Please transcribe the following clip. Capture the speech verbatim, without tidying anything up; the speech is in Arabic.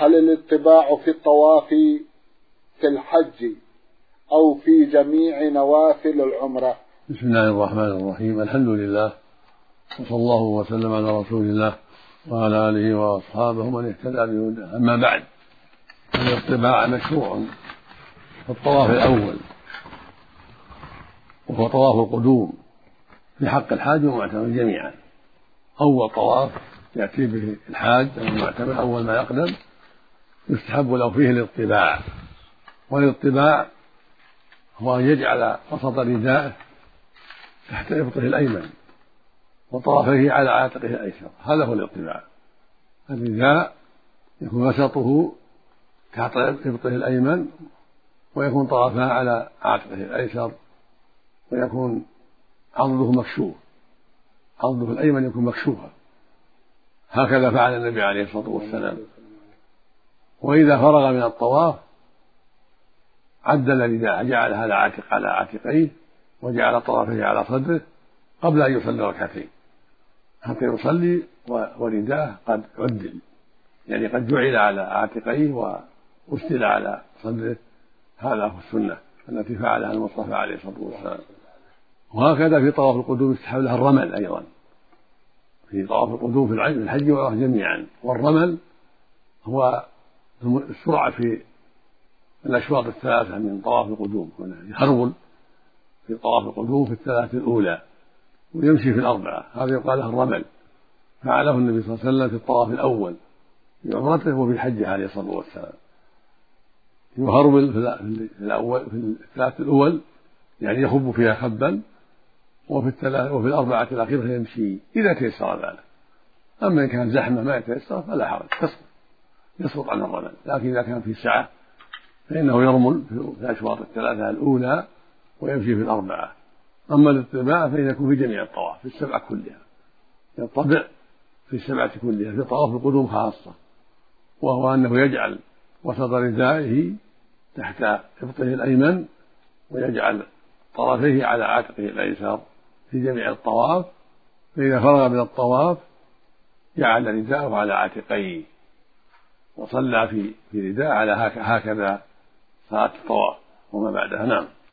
هل الاتباع في الطواف في الحج أو في جميع نوافل العمرة؟ بسم الله الرحمن الرحيم. الحمد لله، وصلى الله وسلم على رسول الله وعلى آله وأصحابه من اهتدى بهداه. أما بعد، الاتباع مشروع في الطواف الأول، وهو طواف القدوم في حق الحاج والمعتمر جميعا. أول طواف يأتي به الحاج أو المعتمر أول ما يقدم يستحب له فيه الاتباع، والاتباع هو أن يجعل وسط ردائه تحت إبطه الأيمن وطرفيه على عاتقه الأيسر، هذا هو الاتباع. الرداء يكون وسطه تحت إبطه الأيمن، ويكون طرفاه على عاتقه الأيسر، ويكون عضده مكشوف، عضده الأيمن يكون مكشوفا، هكذا فعل النبي عليه الصلاة والسلام. وإذا فرغ من الطواف عدل رداءه، جعل هذا عاتق على عاتقيه وجعل طرفيه على صدره قبل أن يصلي ركعتين، حتى يصلي ورداءه قد عدل، يعني قد جعل على عاتقيه وأسدل على صدره. هذا هو السنة التي فعلها المصطفى عليه الصلاة والسلام. وهكذا في طواف القدوم يستحب له الرمل أيضا، في طواف القدوم في الحج والعمرة جميعا. والرمل هو السرعة في الأشواط الثلاثة من طواف القدوم، يهرول في طواف القدوم في الثلاثة الأولى ويمشي في الأربعة، هذا يقال له الرمل. فعله النبي صلى الله عليه وسلم في الطواف الأول في عمرته وفي الحج عليه الصلاة والسلام. يهرول في الأول في الثلاثة الأول، يعني يخب فيها خبا، وفي الثلاث وفي الأربعة الأخيرة يمشي إذا تيسر ذلك. أما إن كان زحمة ما يتيسر فلا حرج، تسقط يسقط عن الرمل. لكن إذا كان في سعة فإنه يرمل في الأشواط الثلاثة الأولى ويمشي في الأربعة. أما الاتباع فإن يكون في جميع الطواف في السبعة كلها، يطبع في السبعة كلها، في طواف القدوم خاصة، وهو أنه يجعل وسط ردائه تحت إبطه الأيمن ويجعل طرفيه على عاتقه الأيسر في جميع الطواف. فإذا فرغ من الطواف جعل رداءه على عاتقيه وصلى في في رداء على هكذا صلاة الطواف وما بعدها. نعم.